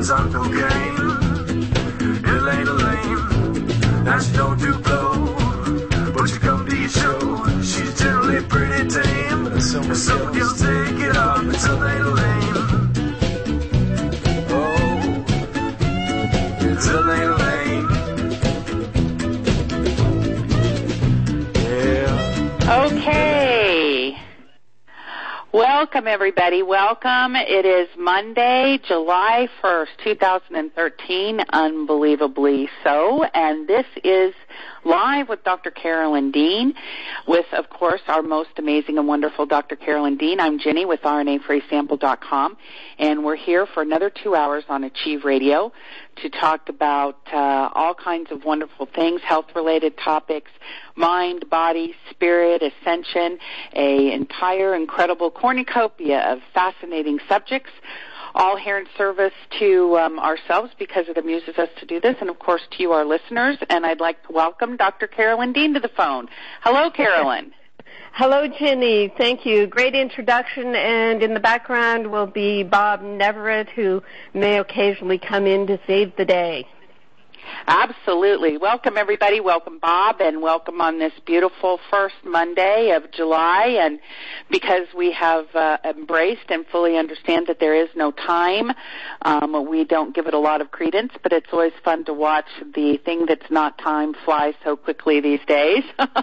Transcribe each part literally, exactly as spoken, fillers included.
She's on cocaine. Elaine, Elaine, now she don't do blow, but you come to your show. She's generally pretty tame, so you'll take it off. It's Elaine, Elaine. Oh, it's Elaine, Elaine. Yeah. Okay. Welcome, everybody. Welcome. It is Monday, July first, two thousand thirteen, unbelievably so, and this is Live with Doctor Carolyn Dean, with, of course, our most amazing and wonderful Doctor Carolyn Dean. I'm Jenny with R N A free sample dot com, and we're here for another two hours on Achieve Radio to talk about uh, all kinds of wonderful things, health-related topics, mind, body, spirit, ascension, a entire incredible cornucopia of fascinating subjects, all here in service to um, ourselves because it amuses us to do this, and, of course, to you, our listeners. And I'd like to welcome Doctor Carolyn Dean to the phone. Hello, Carolyn. Hello, Jenny. Thank you. Great introduction. And in the background will be Bob Neverett, who may occasionally come in to save the day. Absolutely. Welcome, everybody. Welcome, Bob, and welcome on this beautiful first Monday of July. And because we have uh, embraced and fully understand that there is no time, um, we don't give it a lot of credence, but it's always fun to watch the thing that's not time fly so quickly these days.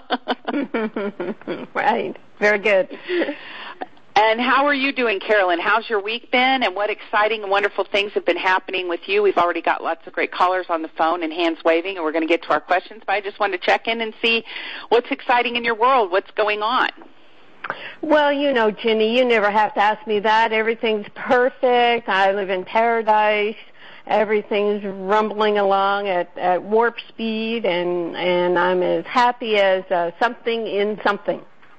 Right. Very good. And how are you doing, Carolyn? How's your week been, and what exciting and wonderful things have been happening with you? We've already got lots of great callers on the phone and hands waving, and we're going to get to our questions, but I just wanted to check in and see what's exciting in your world, what's going on. Well, you know, Ginny, you never have to ask me that. Everything's perfect. I live in paradise. Everything's rumbling along at, at warp speed, and, and I'm as happy as uh, something in something.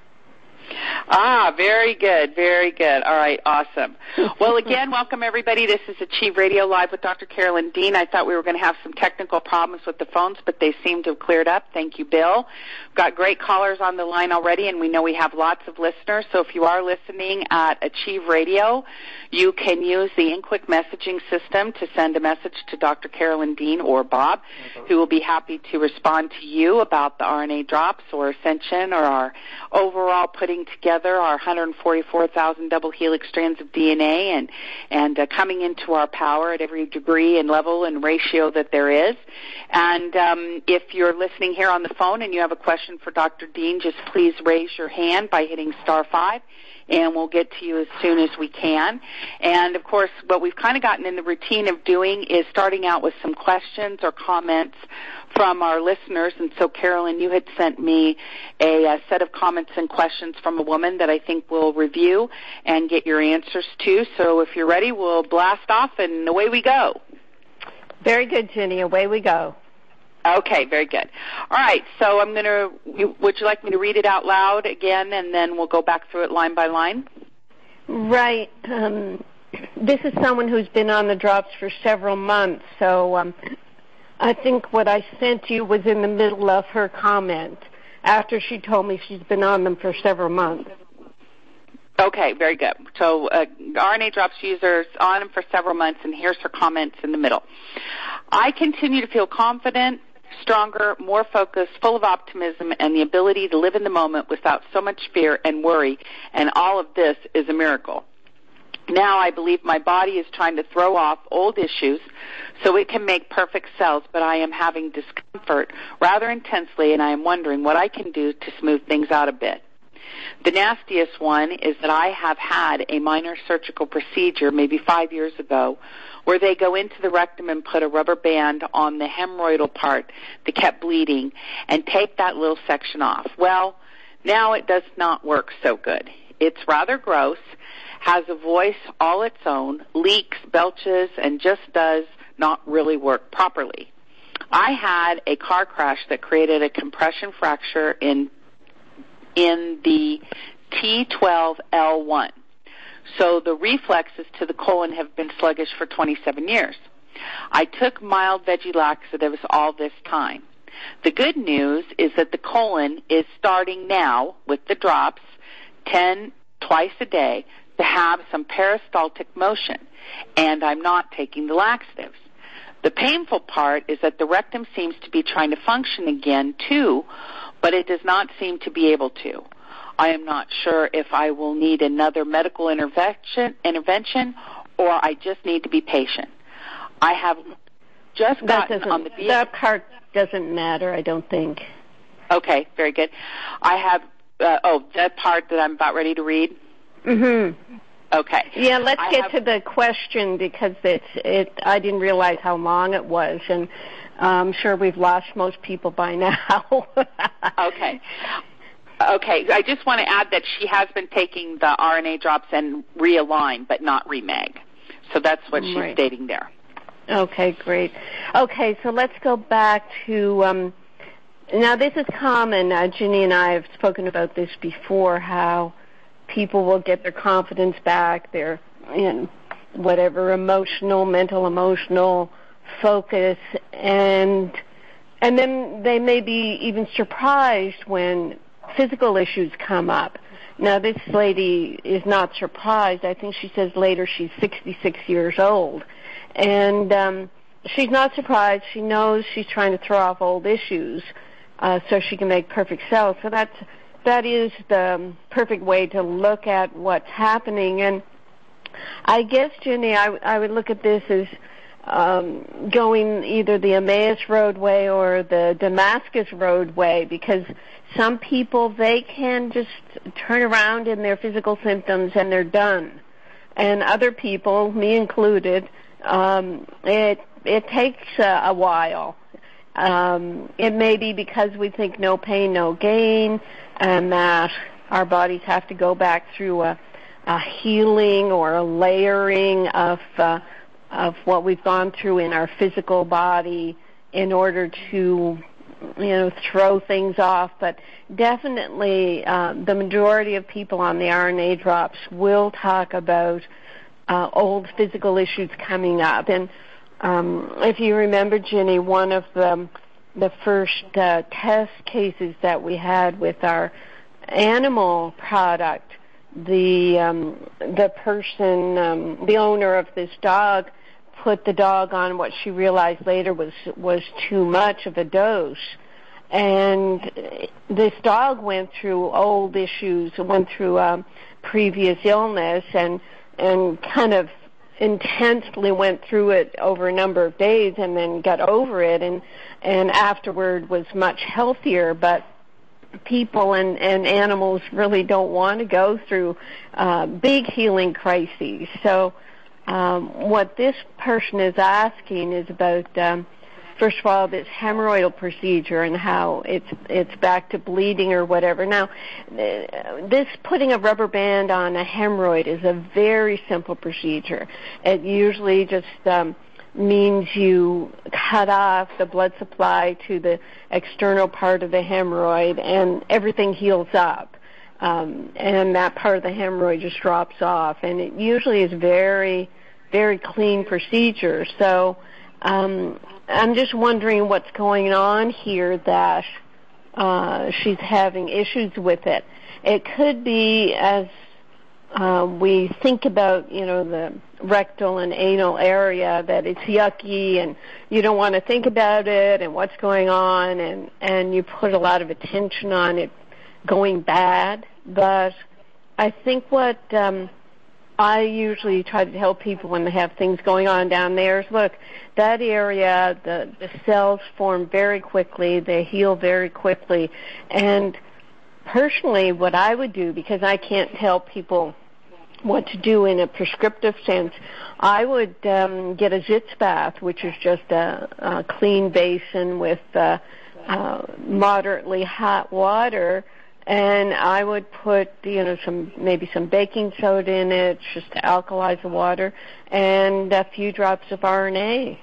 Ah, very good, very good. All right, awesome. Well, again, welcome, everybody. This is Achieve Radio Live with Doctor Carolyn Dean. I thought we were going to have some technical problems with the phones, but they seem to have cleared up. Thank you, Bill. We've got great callers on the line already, and we know we have lots of listeners. So if you are listening at Achieve Radio, you can use the InQuick messaging system to send a message to Doctor Carolyn Dean or Bob, who will be happy to respond to you about the R N A drops or Ascension or our overall putting together our one hundred forty-four thousand double helix strands of D N A and, and uh, coming into our power at every degree and level and ratio that there is. And um, if you're listening here on the phone and you have a question for Doctor Dean, just please raise your hand by hitting star five, and we'll get to you as soon as we can. And, of course, what we've kind of gotten in the routine of doing is starting out with some questions or comments from our listeners. And so, Carolyn, you had sent me a, a set of comments and questions from a woman that I think we'll review and get your answers to. So if you're ready, we'll blast off, and away we go. Very good, Jenny. Away we go. Okay, very good. All right, so I'm going to, would you like me to read it out loud again, and then we'll go back through it line by line? Right. Um, this is someone who's been on the drops for several months, so um, I think what I sent you was in the middle of her comment after she told me she's been on them for several months. Okay, very good. So uh, R N A drops users on them for several months, and here's her comments in the middle. I continue to feel confident, stronger, more focused, full of optimism, and the ability to live in the moment without so much fear and worry, and all of this is a miracle. Now I believe my body is trying to throw off old issues so it can make perfect cells, but I am having discomfort rather intensely, and I am wondering what I can do to smooth things out a bit. The nastiest one is that I have had a minor surgical procedure maybe five years ago where they go into the rectum and put a rubber band on the hemorrhoidal part that kept bleeding and take that little section off. Well, now it does not work so good. It's rather gross, has a voice all its own, leaks, belches, and just does not really work properly. I had a car crash that created a compression fracture in in the T twelve L one. So the reflexes to the colon have been sluggish for twenty-seven years. I took mild veggie laxatives all this time. The good news is that the colon is starting now with the drops, ten twice a day, to have some peristaltic motion, and I'm not taking the laxatives. The painful part is that the rectum seems to be trying to function again, too, but it does not seem to be able to. I am not sure if I will need another medical intervention, intervention or I just need to be patient. I have just gotten on the vehicle. That part doesn't matter, I don't think. Okay, very good. I have, uh, oh, that part that I'm about ready to read? Mm-hmm. Okay. Yeah, let's I get have, to the question because it's, it, I didn't realize how long it was, and I'm sure we've lost most people by now. Okay. Okay, I just want to add that she has been taking the R N A drops and Realign, but not Remag. So that's what she's right. stating there. Okay, great. Okay, so let's go back to, um, now this is common. Uh, Ginny and I have spoken about this before, how people will get their confidence back, their, you know, whatever emotional, mental, emotional focus, and and then they may be even surprised when physical issues come up. Now, this lady is not surprised. I think she says later she's sixty-six years old. And um, she's not surprised. She knows she's trying to throw off old issues uh, so she can make perfect cells. So that's, that is the perfect way to look at what's happening. And I guess, Ginny, I, I would look at this as um, going either the Emmaus roadway or the Damascus roadway, because some people, they can just turn around in their physical symptoms and they're done. And other people, me included, um, it it takes a, a while. Um, it may be because we think no pain, no gain, and that our bodies have to go back through a, a healing or a layering of uh, of what we've gone through in our physical body in order to, you know, throw things off. But definitely uh, the majority of people on the R N A drops will talk about uh, old physical issues coming up. And um, if you remember, Ginny, one of the, the first uh, test cases that we had with our animal product, the um, the person, um, the owner of this dog, put the dog on what she realized later was was too much of a dose. And this dog went through old issues, went through um, previous illness, and and kind of intensely went through it over a number of days, and then got over it, and and afterward was much healthier. But people and, and animals really don't want to go through uh, big healing crises. So um, what this person is asking is about, um, first of all, this hemorrhoidal procedure and how it's it's back to bleeding or whatever. Now, this putting a rubber band on a hemorrhoid is a very simple procedure. It usually just um, means you cut off the blood supply to the external part of the hemorrhoid, and everything heals up. Um, and that part of the hemorrhoid just drops off. And it usually is very, very clean procedure. So um, I'm just wondering what's going on here that uh, she's having issues with it. It could be, as uh, we think about, you know, the rectal and anal area, that it's yucky and you don't want to think about it and what's going on, and, and you put a lot of attention on it going bad. But I think what um, I usually try to tell people when they have things going on down there is, look, that area, the, the cells form very quickly, they heal very quickly. And personally, what I would do, because I can't tell people what to do in a prescriptive sense, I would um, get a Zitz bath, which is just a, a clean basin with uh, uh, moderately hot water, and I would put, you know, some maybe some baking soda in it, just to alkalize the water, and a few drops of R N A,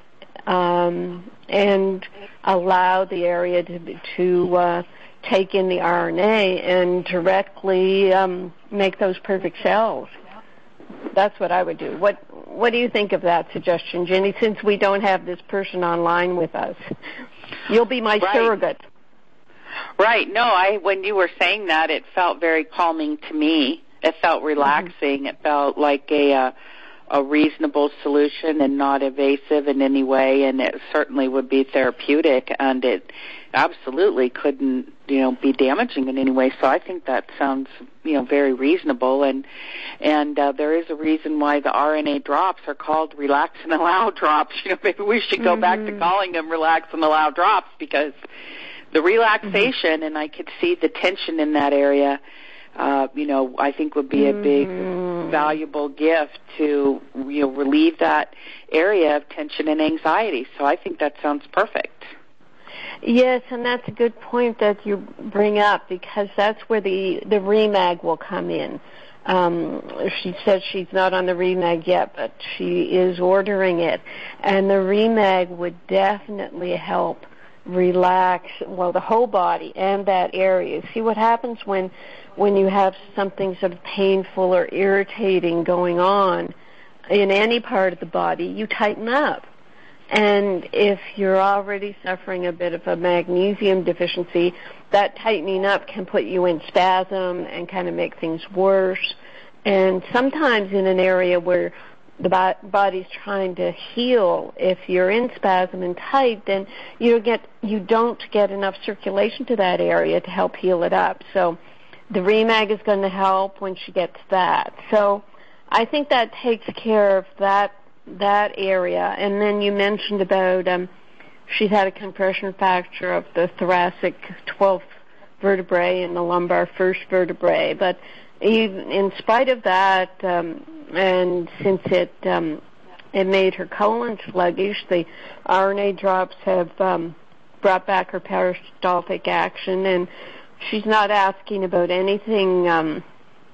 um, and allow the area to to uh, take in the R N A and directly um, make those perfect cells. That's what I would do. What What do you think of that suggestion, Ginny? Since we don't have this person online with us, you'll be my right. surrogate. Right. No, I when you were saying that, it felt very calming to me, It felt relaxing. Mm-hmm. It felt like a uh, a reasonable solution and not evasive in any way, and it certainly would be therapeutic, and it absolutely couldn't, you know, be damaging in any way. So I think that sounds, you know, very reasonable, and and uh, there is a reason why the R N A drops are called Relax and Allow drops. You know, maybe we should go mm-hmm. back to calling them Relax and Allow drops, because the relaxation, mm-hmm. and I could see the tension in that area, uh, you know, I think would be a big, mm-hmm. valuable gift to, you know, relieve that area of tension and anxiety. So I think that sounds perfect. Yes, and that's a good point that you bring up, because that's where the, the REMAG will come in. Um, she says she's not on the REMAG yet, but she is ordering it. And the REMAG would definitely help relax, well, the whole body and that area. See what happens when when you have something sort of painful or irritating going on in any part of the body, you tighten up. And if you're already suffering a bit of a magnesium deficiency, that tightening up can put you in spasm and kind of make things worse. And sometimes in an area where the body's trying to heal, if you're in spasm and tight, then you get you don't get enough circulation to that area to help heal it up. So the REMAG is going to help when she gets that. So I think that takes care of that that area. And then you mentioned about um, she's had a compression fracture of the thoracic twelfth vertebrae and the lumbar first vertebrae. But even in spite of that, um, and since it um, it made her colon sluggish, the R N A drops have um, brought back her peristaltic action, and she's not asking about anything um,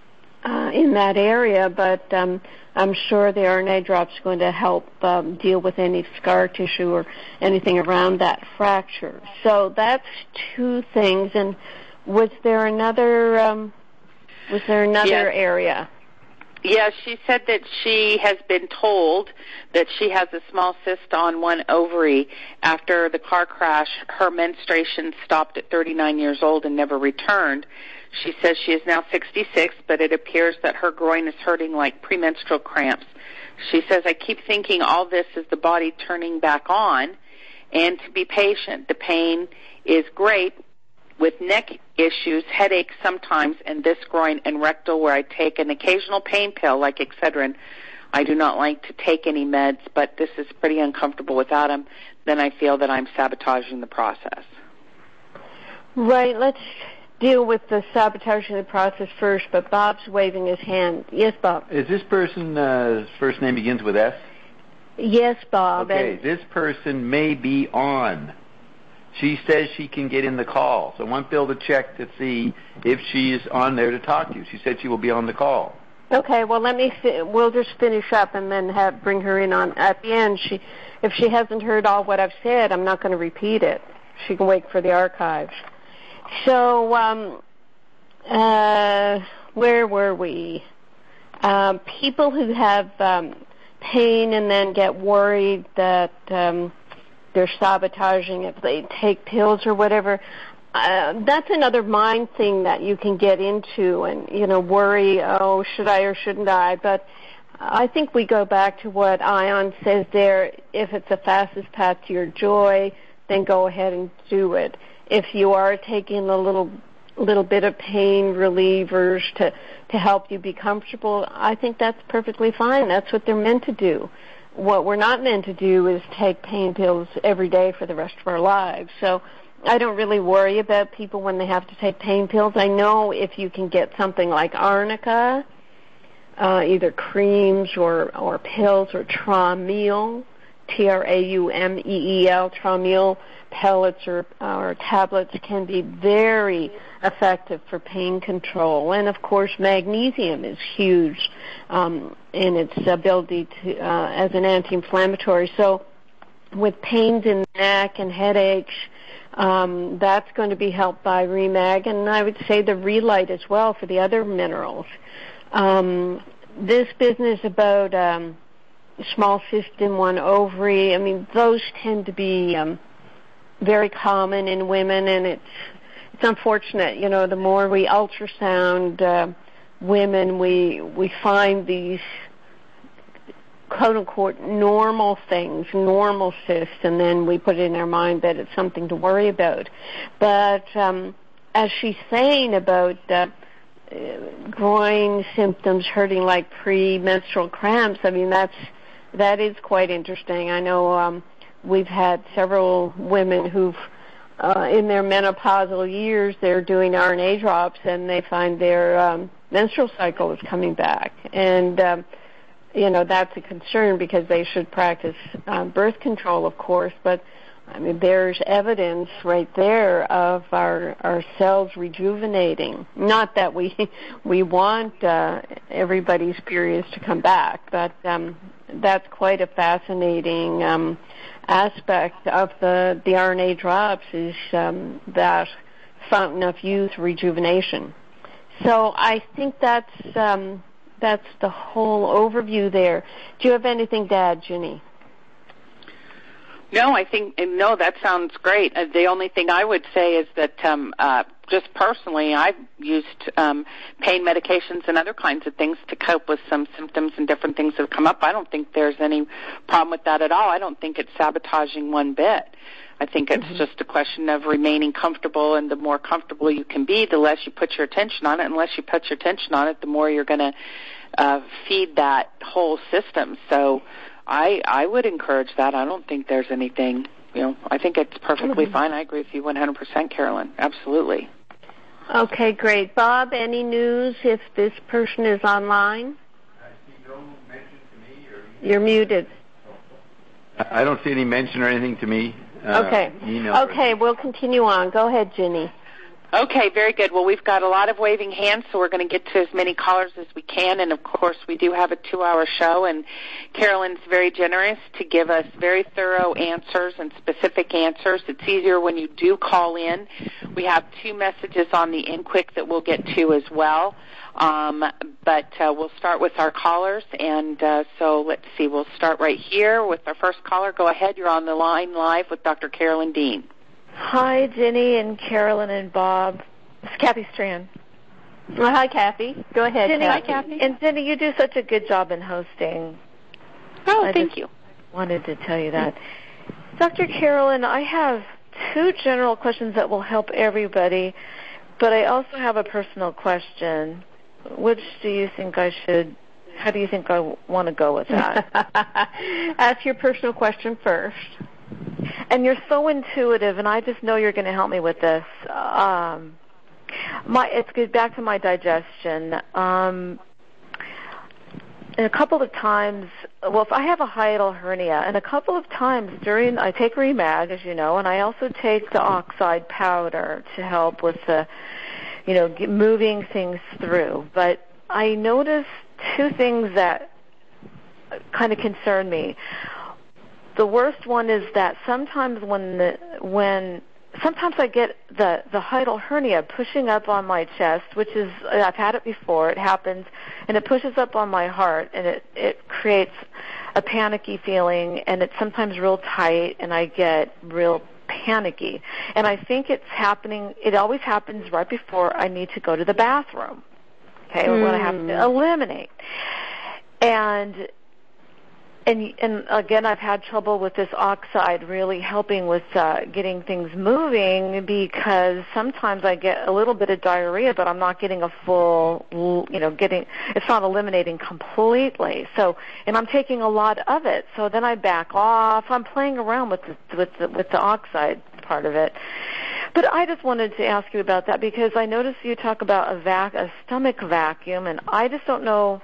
uh, in that area, but um, I'm sure the R N A drops are going to help um, deal with any scar tissue or anything around that fracture. So that's two things. And was there another? Um, was there another yes. area? Yeah, she said that she has been told that she has a small cyst on one ovary. After the car crash, her menstruation stopped at thirty-nine years old and never returned. She says she is now sixty-six, but it appears that her groin is hurting like premenstrual cramps. She says, I keep thinking all this is the body turning back on, and to be patient. The pain is great with neck issues, headaches sometimes, and this groin and rectal where I take an occasional pain pill like Excedrin. I do not like to take any meds, but this is pretty uncomfortable without them. Then I feel that I'm sabotaging the process. Right. Let's deal with the sabotaging the process first, but Bob's waving his hand. Yes, Bob. Is this person's uh, first name begins with S? Yes, Bob. Okay, and this person may be on. She says she can get in the call. So I want Bill to check to see if she is on there to talk to you. She said she will be on the call. Okay, well, let me, fi- we'll just finish up and then have, bring her in on, at the end. She, if she hasn't heard all what I've said, I'm not going to repeat it. She can wait for the archives. So, um, uh, where were we? Um, people who have um, pain and then get worried that um, they're sabotaging if they take pills or whatever, uh, that's another mind thing that you can get into and, you know, worry, oh, should I or shouldn't I? But I think we go back to what Ion says there. If it's the fastest path to your joy, then go ahead and do it. If you are taking a little little bit of pain relievers to, to help you be comfortable, I think that's perfectly fine. That's what they're meant to do. What we're not meant to do is take pain pills every day for the rest of our lives. So I don't really worry about people when they have to take pain pills. I know if you can get something like Arnica, uh, either creams or, or pills, or Traumeel, T R A U M E E L, Traumeel pellets or, or tablets can be very effective for pain control. And, of course, magnesium is huge um, in its ability to uh, as an anti-inflammatory. So with pains in the neck and headaches, um, that's going to be helped by REMAG. And I would say the Relight as well for the other minerals. Um, this business about um, small cyst in one ovary, I mean, those tend to be um, very common in women, and it's it's unfortunate. You know, the more we ultrasound, uh, women, we we find these quote-unquote normal things, normal cysts, and then we put it in our mind that it's something to worry about. But um, as she's saying about uh, groin symptoms hurting like premenstrual cramps, I mean, that's that is quite interesting. I know um, we've had several women who've, uh, in their menopausal years, they're doing R N A drops, and they find their um, menstrual cycle is coming back. And um, you know, that's a concern because they should practice um, birth control, of course, but I mean, there's evidence right there of our our cells rejuvenating. Not that we we want uh, everybody's periods to come back, but um, that's quite a fascinating um, aspect of the the R N A drops is um, that fountain of youth rejuvenation. So I think that's. Um, That's the whole overview there. Do you have anything to add, Ginny? No, I think, no, that sounds great. Uh, the only thing I would say is that um, uh, just personally, I've used um, pain medications and other kinds of things to cope with some symptoms and different things that have come up. I don't think there's any problem with that at all. I don't think it's sabotaging one bit. I think it's mm-hmm. just a question of remaining comfortable, and the more comfortable you can be, the less you put your attention on it. And the less you put your attention on it, the more you're going to uh, feed that whole system. So I I would encourage that. I don't think there's anything, you know, I think it's perfectly mm-hmm. fine. I agree with you one hundred percent, Carolyn. Absolutely. Okay, great. Bob, any news if this person is online? I see no mention to me. Or You're muted. I don't see any mention or anything to me. Uh, okay. Okay, we'll continue on. Go ahead, Ginny. Okay, very good. Well, we've got a lot of waving hands, so we're going to get to as many callers as we can. And, of course, we do have a two-hour show, and Carolyn's very generous to give us very thorough answers and specific answers. It's easier when you do call in. We have two messages on the InQuick that we'll get to as well. Um, but uh, we'll start with our callers. And uh, so let's see. We'll start right here with our first caller. Go ahead. You're on the line live with Doctor Carolyn Dean. Hi, Ginny and Carolyn and Bob. It's Kathy Strand. Well, hi, Kathy. Go ahead, Ginny, Kathy. Hi, Kathy. And Ginny, you do such a good job in hosting. Oh, I thank you. Wanted to tell you that. Doctor Carolyn, I have two general questions that will help everybody, but I also have a personal question. Which do you think I should, how do you think I want to go with that? Ask your personal question first. And you're so intuitive, and I just know you're going to help me with this. Um, my, it's good back to my digestion. Um, and a couple of times, well, if I have a hiatal hernia, and a couple of times during, I take Remag, as you know, and I also take the oxide powder to help with the, you know, get, moving things through. But I noticed two things that kind of concern me. The worst one is that sometimes when the, when sometimes I get the the hiatal hernia pushing up on my chest, which is, I've had it before. It happens, and it pushes up on my heart, and it it creates a panicky feeling, and it's sometimes real tight, and I get real panicky. And I think it's happening. It always happens right before I need to go to the bathroom. Okay, or mm. when I have to eliminate. And And, and again, I've had trouble with this oxide really helping with uh, getting things moving, because sometimes I get a little bit of diarrhea, but I'm not getting a full, you know, getting, it's not eliminating completely. So, and I'm taking a lot of it. So then I back off. I'm playing around with the, with the, with the oxide part of it. But I just wanted to ask you about that, because I noticed you talk about a vac, a stomach vacuum, and I just don't know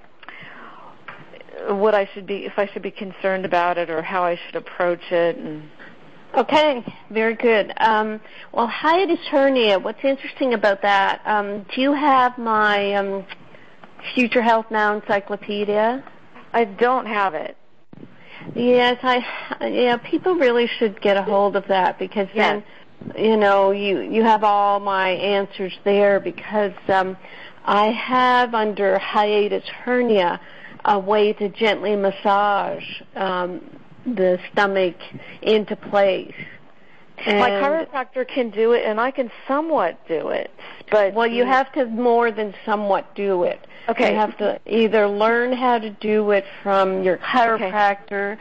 what I should be, if I should be concerned about it, or how I should approach it. And okay, very good. Um, well, hiatus hernia, what's interesting about that, um, do you have my um, Future Health Now encyclopedia? I don't have it. Yes, I, yeah, people really should get a hold of that, because yes. then, you know, you, you have all my answers there, because um, I have under hiatus hernia a way to gently massage um, the stomach into place And my chiropractor can do it, and I can somewhat do it. But well, you have to more than somewhat do it. Okay. You have to either learn how to do it from your chiropractor, okay.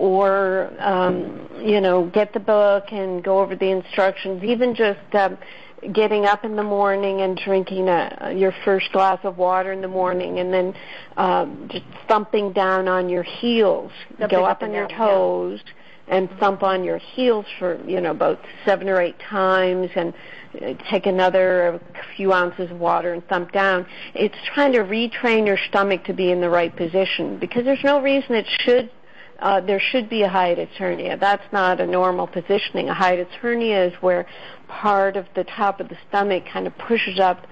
or um, you know, get the book and go over the instructions. Even just um, getting up in the morning and drinking a, your first glass of water in the morning, and then um, just thumping down on your heels. Thumping go up up on and your down, toes. Yeah. And thump on your heels for, you know, about seven or eight times, and take another few ounces of water and thump down. It's trying to retrain your stomach to be in the right position, because there's no reason it should, uh, there should be a hiatus hernia. That's not a normal positioning. A hiatus hernia is where part of the top of the stomach kind of pushes up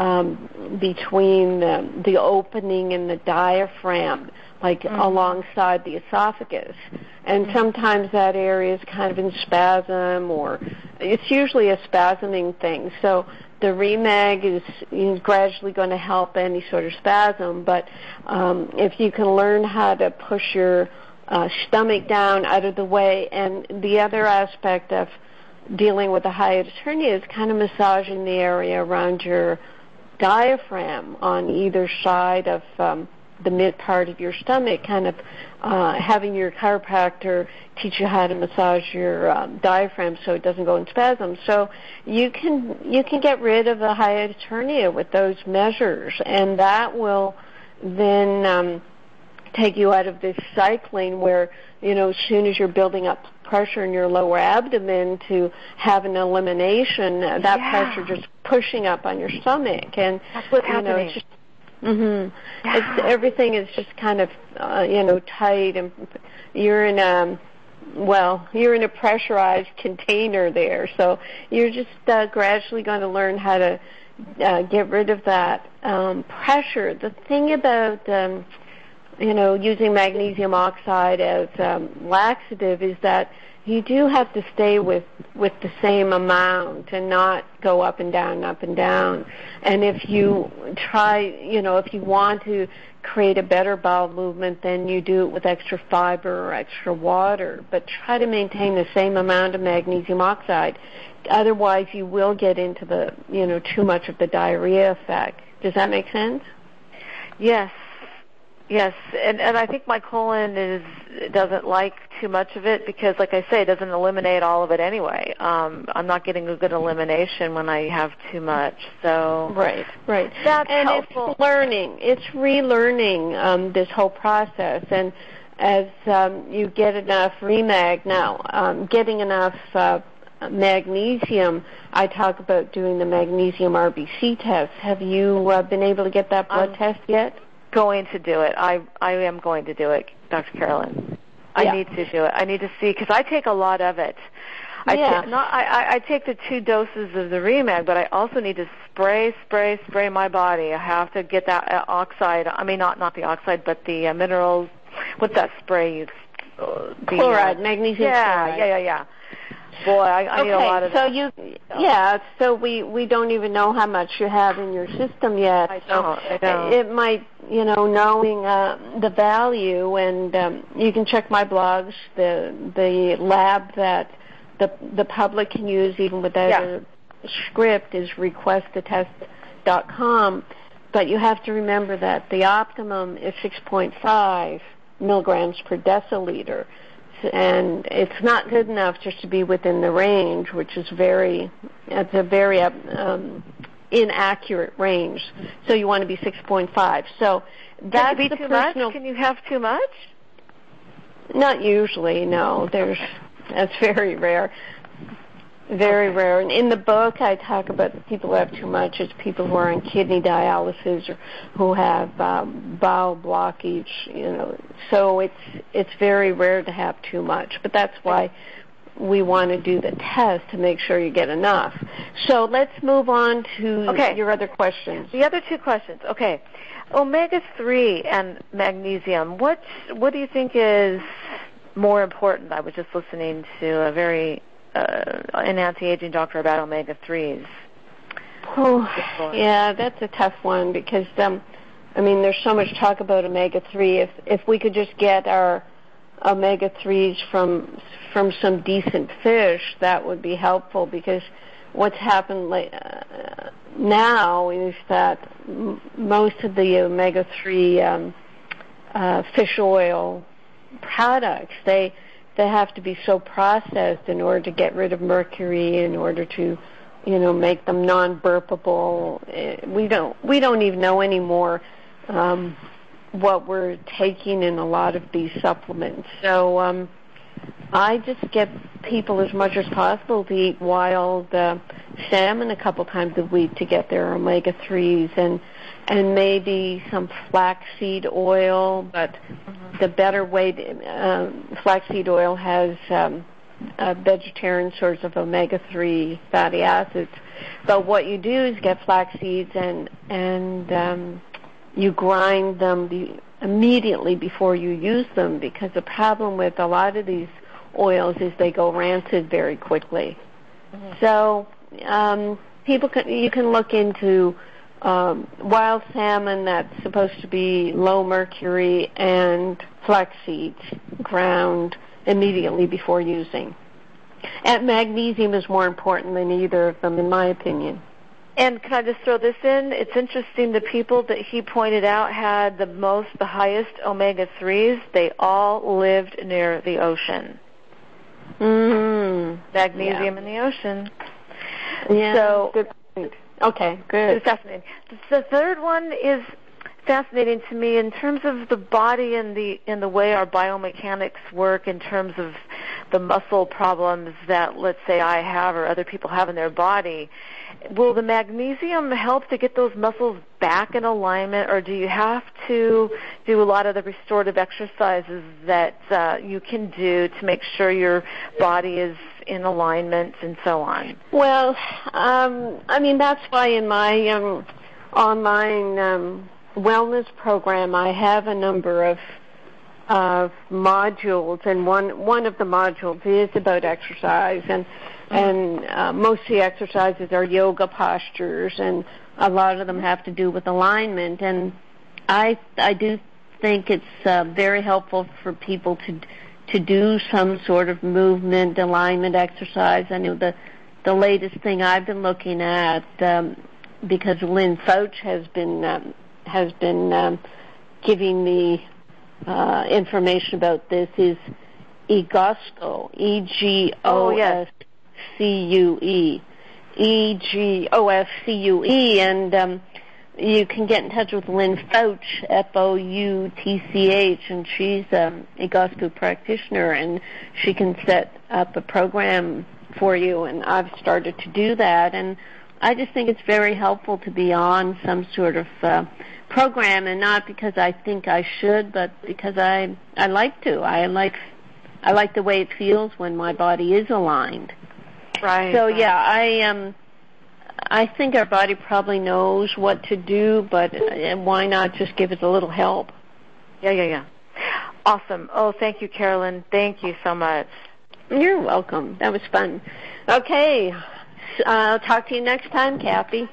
um, between the, the opening and the diaphragm, like mm-hmm. alongside the esophagus. And sometimes that area is kind of in spasm, or it's usually a spasming thing. So the Remag is, is gradually going to help any sort of spasm, but um, if you can learn how to push your uh, stomach down out of the way, and the other aspect of dealing with a hiatus hernia is kind of massaging the area around your diaphragm on either side of um, the mid part of your stomach, kind of uh, having your chiropractor teach you how to massage your um, diaphragm so it doesn't go in spasm. So you can you can get rid of the hiatus hernia with those measures, and that will then um, take you out of this cycling where, you know, as soon as you're building up pressure in your lower abdomen to have an elimination, that yeah. pressure just pushing up on your stomach, and that's what's you happening. know, it's just Mm-hmm. Yeah. It's, everything is just kind of, uh, you know, tight, and you're in a, well, you're in a pressurized container there. So you're just uh, gradually going to learn how to uh, get rid of that um, pressure. The thing about, um, you know, using magnesium oxide as um, laxative is that you do have to stay with, with the same amount and not go up and down, up and down. And if you try, you know, if you want to create a better bowel movement, then you do it with extra fiber or extra water. But try to maintain the same amount of magnesium oxide. Otherwise, you will get into the, you know, too much of the diarrhea effect. Does that make sense? Yes. Yes, and and I think my colon is doesn't like too much of it because, like I say, it doesn't eliminate all of it anyway. Um, I'm not getting a good elimination when I have too much. So right, right. That's and helpful. It's learning. It's relearning um, this whole process, and as um, you get enough Remag now, um, getting enough uh, magnesium. I talk about doing the magnesium R B C test. Have you uh, been able to get that blood um, test yet? Going to do it. I I am going to do it, Doctor Carolyn. I yeah. need to do it. I need to see because I take a lot of it. I yeah. ta- not, I, I I take the two doses of the Remag, but I also need to spray, spray, spray my body. I have to get that uh, oxide. I mean, not not the oxide, but the uh, minerals. What's that spray? You uh, the, chloride, uh, magnesium yeah, chloride. Yeah, yeah, yeah. Boy, I, I okay, need a lot of so that. you, yeah, so we, we don't even know how much you have in your system yet. I so don't, I don't. It might, you know, knowing uh, the value, and um, you can check my blogs, the the lab that the the public can use even without yeah. a script is request a test dot com. But you have to remember that the optimum is six point five milligrams per deciliter. And it's not good enough just to be within the range, which is very, it's a very um, inaccurate range. So you want to be six point five. So that's Can it be the too personal. much? Can you have too much? Not usually, no. There's that's very rare. Very okay. rare. And in the book, I talk about the people who have too much as people who are on kidney dialysis or who have um, bowel blockage. You know, so it's it's very rare to have too much. But that's why we want to do the test to make sure you get enough. So let's move on to okay. your other questions. The other two questions. Okay, omega three and magnesium. What what do you think is more important? I was just listening to a very Uh, an anti-aging doctor about omega threes. Oh, yeah, that's a tough one because, um, I mean, there's so much talk about omega three. If if we could just get our omega threes from from some decent fish, that would be helpful, because what's happened uh, now is that m- most of the omega three um, uh, fish oil products, they they have to be so processed in order to get rid of mercury, in order to, you know, make them non-burpable. We don't we don't even know anymore um, what we're taking in a lot of these supplements. So um, I just get people as much as possible to eat wild uh, salmon a couple times a week to get their omega threes, and and maybe some flaxseed oil. But mm-hmm. the better way, to, uh, flaxseed oil has um, uh, vegetarian source of omega three fatty acids. But what you do is get flax seeds and and um, you grind them be, immediately before you use them, because the problem with a lot of these oils is they go rancid very quickly. Mm-hmm. So um, people can you can look into um, wild salmon that's supposed to be low mercury and flax seeds ground immediately before using. And magnesium is more important than either of them, in my opinion. And can I just throw this in? It's interesting, the people that he pointed out had the most, the highest omega threes, they all lived near the ocean. Mm-hmm. Magnesium yeah. in the ocean. Yeah. So, good point. Okay, good. It's fascinating. The third one is fascinating to me in terms of the body and the in the way our biomechanics work, in terms of the muscle problems that, let's say, I have or other people have in their body. Will the magnesium help to get those muscles back in alignment, or do you have to do a lot of the restorative exercises that uh, you can do to make sure your body is in alignment and so on? Well, um, I mean, that's why in my um, online um, wellness program I have a number of of modules, and one one of the modules is about exercise, and and uh, most of the exercises are yoga postures, and a lot of them have to do with alignment. And I I do think it's uh, very helpful for people to to do some sort of movement alignment exercise. I know the the latest thing I've been looking at, um, because Lynn Fouch has been um, has been um, giving me uh, information about this, is Egoscue, E G O S C U E, E G O S C U E, and um, you can get in touch with Lynn Fouch, F O U T C H, and she's an Egoscue practitioner, and she can set up a program for you, and I've started to do that, and I just think it's very helpful to be on some sort of uh, program, and not because I think I should, but because I I like to. I like I like the way it feels when my body is aligned. Right. So yeah, I um I think our body probably knows what to do, but uh, why not just give it a little help? Yeah, yeah, yeah. Awesome. Oh, thank you, Carolyn. Thank you so much. You're welcome. That was fun. Okay. I'll talk to you next time, Kathy.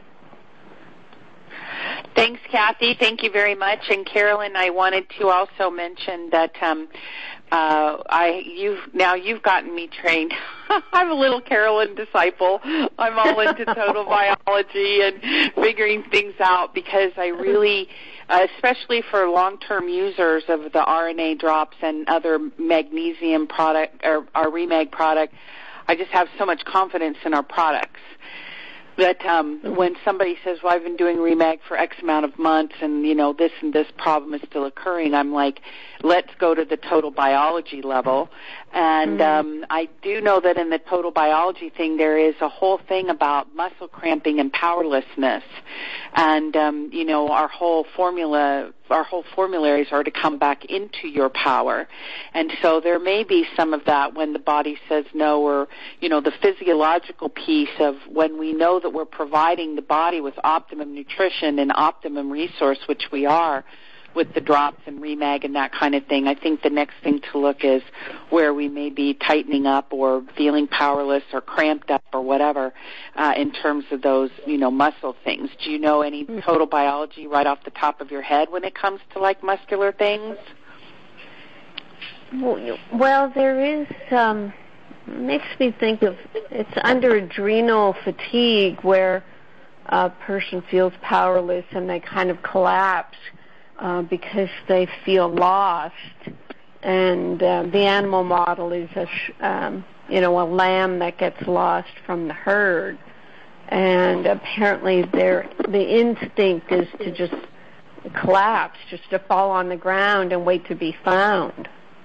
Thanks, Kathy. Thank you very much. And Carolyn, I wanted to also mention that um, uh, I you've now you've gotten me trained. I'm a little Carolyn disciple. I'm all into total biology and figuring things out, because I really, uh, especially for long-term users of the R N A drops and other magnesium product or our Remag product, I just have so much confidence in our products that um, when somebody says, well, I've been doing Remag for X amount of months and, you know, this and this problem is still occurring, I'm like, let's go to the total biology level. And mm-hmm. um, I do know that in the total biology thing, there is a whole thing about muscle cramping and powerlessness. And, um, you know, our whole formula, our whole formularies are to come back into your power. And so there may be some of that when the body says no, or, you know, the physiological piece of when we know that we're providing the body with optimum nutrition and optimum resource, which we are, with the drops and Remag and that kind of thing. I think the next thing to look is where we may be tightening up or feeling powerless or cramped up or whatever uh, in terms of those, you know, muscle things. Do you know any total biology right off the top of your head when it comes to, like, muscular things? Well, there is, um, makes me think of, it's under adrenal fatigue where a person feels powerless and they kind of collapse uh, because they feel lost. And uh, the animal model is a, sh- um, you know, a lamb that gets lost from the herd. And apparently their the instinct is to just collapse, just to fall on the ground and wait to be found.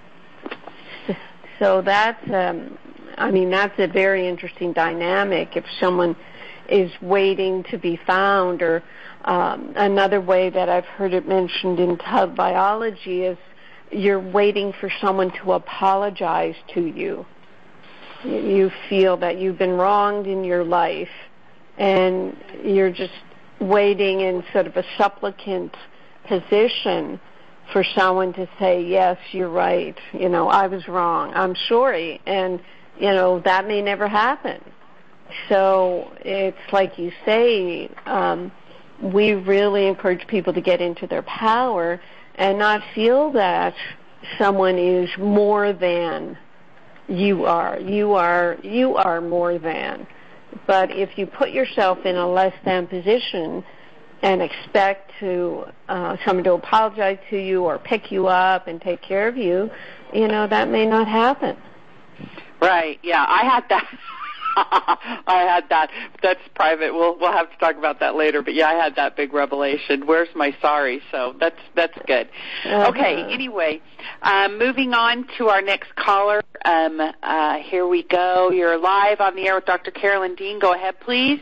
So that's, um, I mean, that's a very interesting dynamic. If someone is waiting to be found, or um, another way that I've heard it mentioned in tug biology is you're waiting for someone to apologize to you. You feel that you've been wronged in your life, and you're just waiting in sort of a supplicant position for someone to say, yes, you're right, you know, I was wrong, I'm sorry, and, you know, that may never happen. So it's like you say, um, we really encourage people to get into their power and not feel that someone is more than you are. You are, you are more than. But if you put yourself in a less than position and expect to uh, someone to apologize to you or pick you up and take care of you, you know, that may not happen. Right. Yeah, I had that. I had that. That's private. We'll we'll have to talk about that later. But yeah, I had that big revelation. Where's my sorry? So that's that's good. Uh-huh. Okay. Anyway, um, moving on to our next caller. Um, uh, here we go. You're live on the air with Doctor Carolyn Dean. Go ahead, please.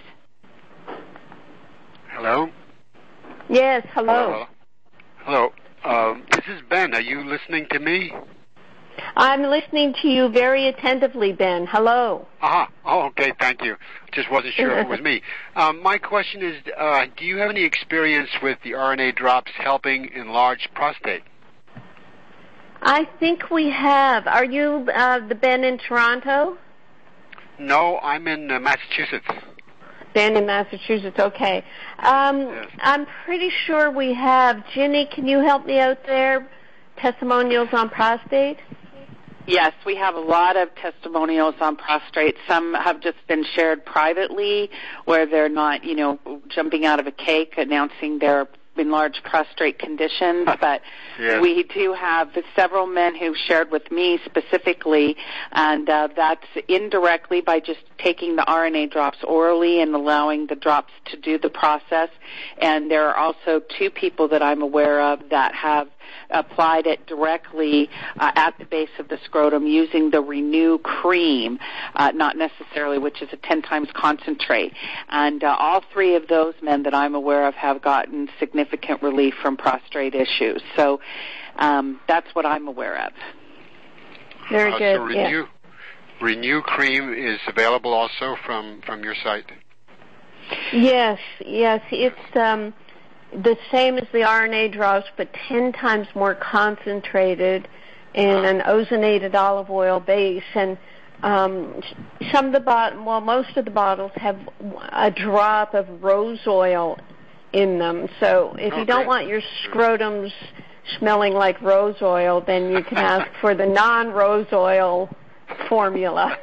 Hello. Yes. Hello. Hello. Hello. Um, this is Ben. Are you listening to me? I'm listening to you very attentively, Ben. Hello. Uh-huh. Oh, okay. Thank you. Just wasn't sure if it was me. Um, my question is, uh, do you have any experience with the R N A drops helping enlarge prostate? I think we have. Are you uh, the Ben in Toronto? No, I'm in uh, Massachusetts. Ben in Massachusetts. Okay. Um, yes. I'm pretty sure we have. Ginny, can you help me out there? Testimonials on prostate? Yes, we have a lot of testimonials on prostate. Some have just been shared privately where they're not, you know, jumping out of a cake announcing their enlarged prostate conditions, but yes. We do have several men who've shared with me specifically, and uh, that's indirectly by just taking the R N A drops orally and allowing the drops to do the process. And there are also two people that I'm aware of that have applied it directly uh, at the base of the scrotum using the Renew cream, uh, not necessarily, which is a ten times concentrate. And uh, all three of those men that I'm aware of have gotten significant relief from prostate issues. So um, that's what I'm aware of. Very uh, good. So Renew, yeah. Renew cream is available also from, from your site? Yes, yes. It's um, the same as the R N A drops, but ten times more concentrated in an ozonated olive oil base. And um, some of the bot- well, most of the bottles have a drop of rose oil in them. So if oh, you don't great. want your scrotums smelling like rose oil, then you can ask for the non-rose oil formula.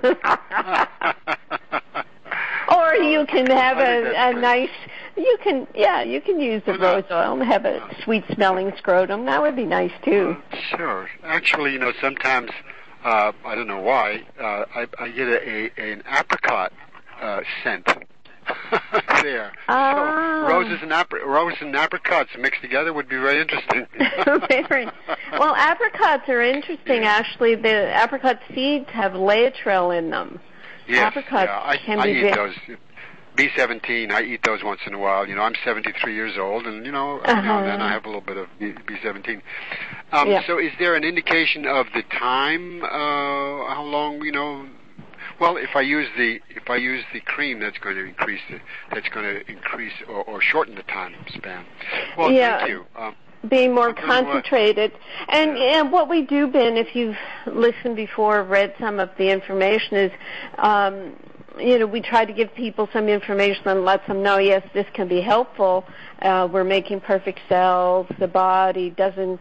Or you can have a, a nice, you can, yeah, you can use the rose oil and have a sweet-smelling scrotum. That would be nice, too. Sure. Actually, you know, sometimes, uh, I don't know why, uh, I, I get a, a an apricot uh, scent there. Ah. So roses and, apri- roses and apricots mixed together would be very interesting. Very. Well, apricots are interesting, yeah. Actually. The apricot seeds have laetrile in them. Yes, apricots yeah, I, can I be eat very... those. B seventeen, I eat those once in a while. You know, I'm seventy-three years old, and, you know, uh-huh. now and then I have a little bit of B seventeen. Um, yeah. So is there an indication of the time, uh, how long, you know... Well, if I use the if I use the cream, that's going to increase the, that's going to increase or, or shorten the time span. Well, yeah. thank you. Um, Being more concentrated. And, yeah. and what we do, Ben, if you've listened before, read some of the information, is, um, you know, we try to give people some information and let them know, yes, this can be helpful. Uh, we're making perfect cells. The body doesn't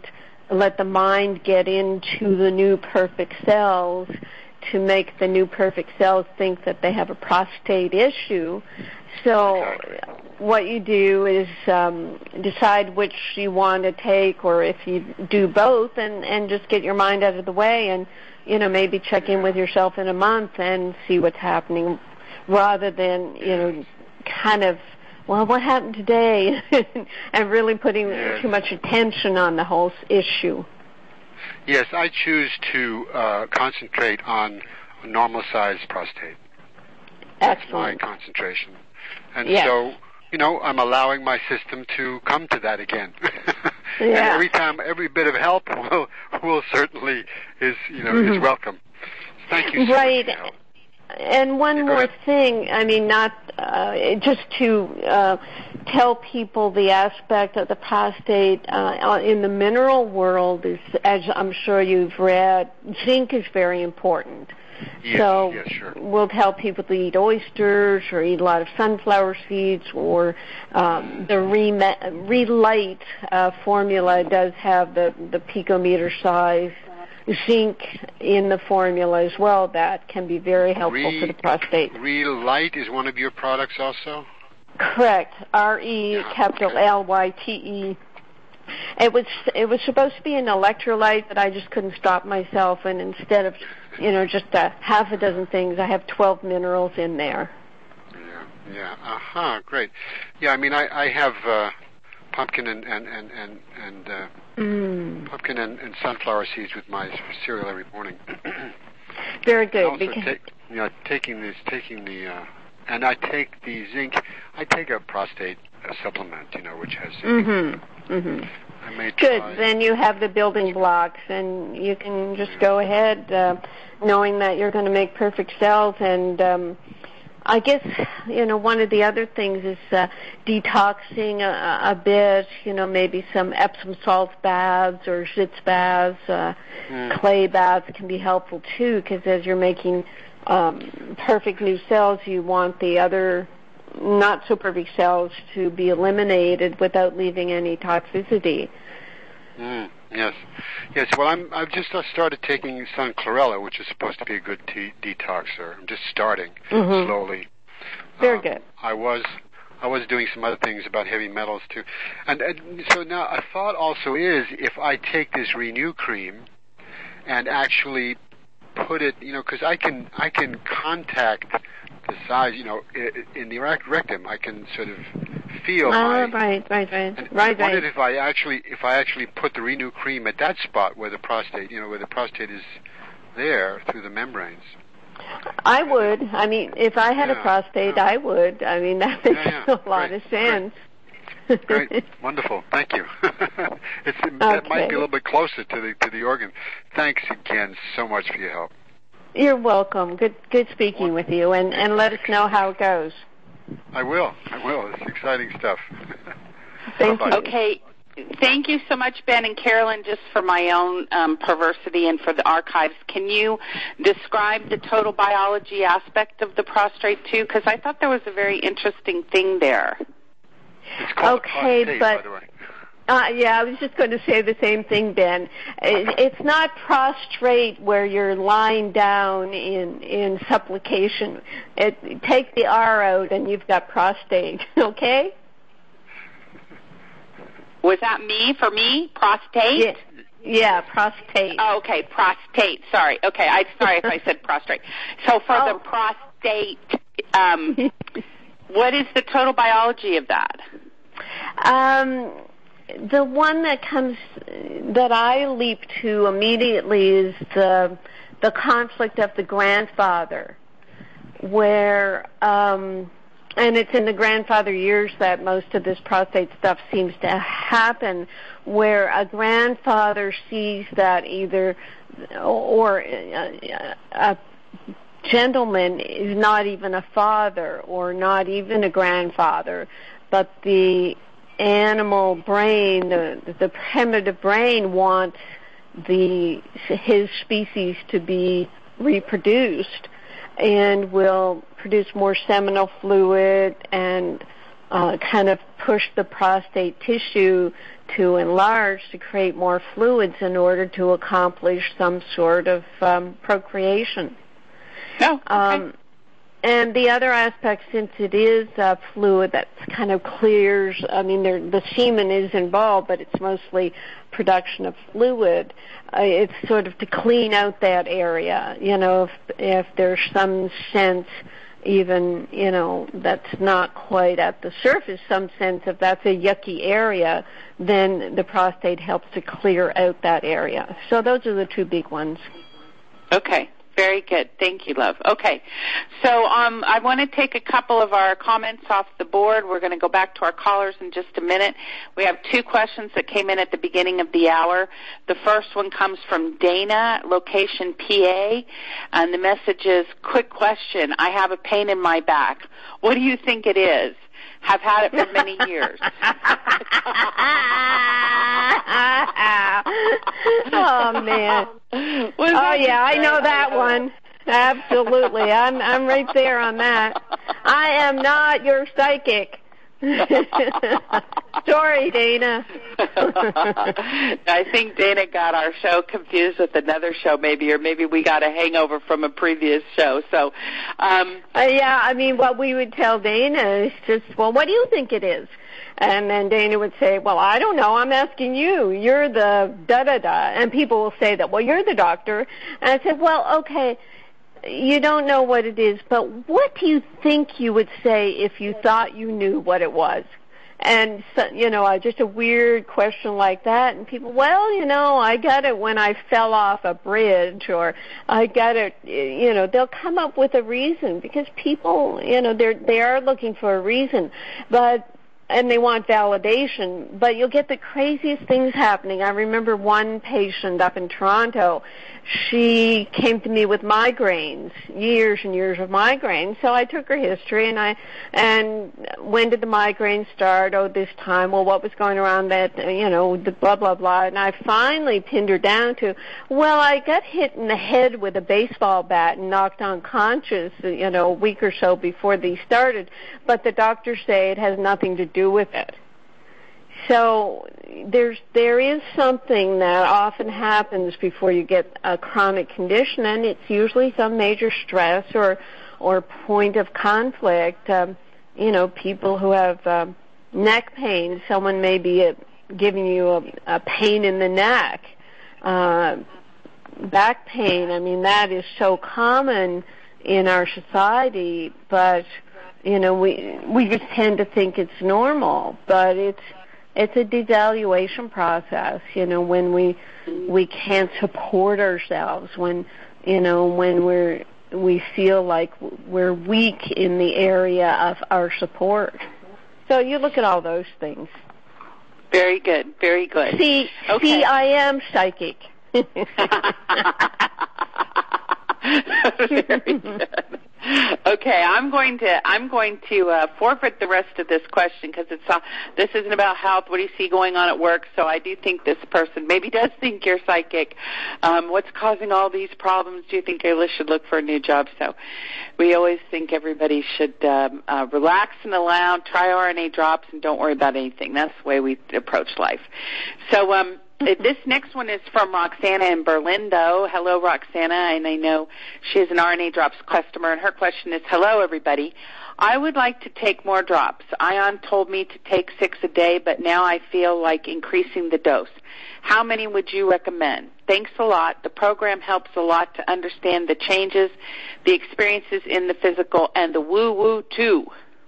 let the mind get into the new perfect cells to make the new perfect cells think that they have a prostate issue. So what you do is um, decide which you want to take, or if you do both, and, and just get your mind out of the way, and you know maybe check in with yourself in a month and see what's happening, rather than you know kind of well what happened today and really putting yes. too much attention on the whole issue. Yes, I choose to uh, concentrate on a normal-sized prostate. Excellent. That's my concentration. And yes. so, you know, I'm allowing my system to come to that again. Yeah. And every time, every bit of help will, will certainly is, you know, mm-hmm. is welcome. Thank you so right. much for your help. And one yeah, more ahead. thing, I mean, not uh, just to uh, tell people the aspect of the prostate uh, in the mineral world is, as I'm sure you've read, zinc is very important. Yes, so yes, sure. we'll tell people to eat oysters or eat a lot of sunflower seeds, or um, the Re- Relight uh, formula does have the, the picometer size zinc in the formula as well. That can be very helpful Re- for the prostate. Relight is one of your products also? Correct. R E Yeah, capital okay. L Y T E. It was it was supposed to be an electrolyte, but I just couldn't stop myself, and instead of you know just a half a dozen things, I have twelve minerals in there. Yeah, yeah, uh-huh, great. Yeah, I mean, I, I have uh, pumpkin and and and and, and uh, mm. pumpkin and, and sunflower seeds with my cereal every morning. Very good. And also, because take, you know, taking this, taking the, uh, and I take the zinc. I take a prostate uh, supplement, you know, which has zinc. Mm-hmm. Mm-hmm. I may Good. try. Then you have the building blocks, and you can just go ahead, uh, knowing that you're going to make perfect cells. And um, I guess you know one of the other things is uh, detoxing a, a bit. You know, maybe some Epsom salt baths or sitz baths, uh, mm. clay baths can be helpful too. Because as you're making um, perfect new cells, you want the other not so perfect cells to be eliminated without leaving any toxicity. Mm, yes, yes. Well, I'm. I've just uh, started taking sun chlorella, which is supposed to be a good tea detoxer. I'm just starting mm-hmm. slowly. Very um, good. I was, I was doing some other things about heavy metals too, and, and so now a thought also is if I take this Renew cream and actually put it, you know, because I can, I can contact the size, you know, in the rectum, I can sort of feel oh, my. right, right, right, and right, I wondered right. if I actually, if I actually put the Renew cream at that spot where the prostate, you know, where the prostate is there through the membranes. I would. I mean, if I had yeah, a prostate, yeah. I would. I mean, that makes yeah, yeah. a lot Great, of sense. Great, Great. Wonderful, thank you. it's, it okay. might be a little bit closer to the to the organ. Thanks again so much for your help. You're welcome. Good, good speaking with you, and, and let us know how it goes. I will. I will. It's exciting stuff. Thank you. Okay. Thank you so much, Ben and Carolyn, just for my own um, perversity and for the archives. Can you describe the total biology aspect of the prostate, too? Because I thought there was a very interesting thing there. It's called okay, prostate, but by the way. Uh, yeah, I was just going to say the same thing, Ben. It's not prostrate where you're lying down in in supplication. It, take the R out and you've got prostate, okay? Was that me, for me? Prostate? Yeah, yeah prostate. Oh, okay, prostate. Sorry. Okay, I'm sorry if I said prostrate. So for oh. the prostate, um, what is the total biology of that? Um... The one that comes, that I leap to immediately is the the conflict of the grandfather, where, um, and it's in the grandfather years that most of this prostate stuff seems to happen, where a grandfather sees that either, or a, a gentleman is not even a father or not even a grandfather, but the animal brain, the the primitive brain wants the his species to be reproduced, and will produce more seminal fluid and uh, kind of push the prostate tissue to enlarge to create more fluids in order to accomplish some sort of um, procreation. No. Okay. Um, and the other aspect, since it is a fluid that kind of clears, I mean, there, the semen is involved, but it's mostly production of fluid. Uh, it's sort of to clean out that area, you know, if, if there's some sense even, you know, that's not quite at the surface, some sense if that's a yucky area, then the prostate helps to clear out that area. So those are the two big ones. Okay. Very good. Thank you, love. Okay. So um, I want to take a couple of our comments off the board. We're going to go back to our callers in just a minute. We have two questions that came in at the beginning of the hour. The first one comes from Dana, location P A, and the message is, quick question. I have a pain in my back. What do you think it is? Have had it for many years. Oh, man. Oh, yeah, I know that one. Absolutely. I'm I'm right there on that. I am not your psychic. Sorry, Dana. I think Dana got our show confused with another show, maybe, or maybe we got a hangover from a previous show. So, um, uh, yeah, I mean, what we would tell Dana is just, well, what do you think it is? And then Dana would say, well, I don't know. I'm asking you. You're the da-da-da. And people will say that, well, you're the doctor. And I said, well, okay, you don't know what it is, but what do you think you would say if you thought you knew what it was? And, so, you know, just a weird question like that. And people, well, you know, I got it when I fell off a bridge, or I got it, you know, they'll come up with a reason, because people, you know, they're, they are looking for a reason. But and they want validation, but you'll get the craziest things happening. I remember one patient up in Toronto, she came to me with migraines, years and years of migraines. So I took her history, and I, and when did the migraines start? Oh, this time. Well, what was going around that, you know, the blah, blah, blah. And I finally pinned her down to, well, I got hit in the head with a baseball bat and knocked unconscious, you know, a week or so before these started. But the doctors say it has nothing to do with it. So there's there is something that often happens before you get a chronic condition, and it's usually some major stress or or point of conflict. Um, you know, people who have um, neck pain, someone may be uh, giving you a, a pain in the neck, uh, back pain. I mean, that is so common in our society, but you know, we we just tend to think it's normal, but it's it's a devaluation process. You know, when we we can't support ourselves, when you know when we're we feel like we're weak in the area of our support. So you look at all those things. Very good, very good. See, okay. see, I am psychic. Very good. Okay, I'm going to I'm going to uh, forfeit the rest of this question, because it's uh, this isn't about health. What do you see going on at work? So I do think this person maybe does think you're psychic. Um, what's causing all these problems? Do you think you should look for a new job? So we always think everybody should um, uh, relax and allow, try R N A drops, and don't worry about anything. That's the way we approach life. So um. This next one is from Roxana in Berlindo. Hello, Roxana, and I know she is an R N A Drops customer, and her question is, hello, everybody. I would like to take more drops. Ion told me to take six a day, but now I feel like increasing the dose. How many would you recommend? Thanks a lot. The program helps a lot to understand the changes, the experiences in the physical, and the woo-woo, too.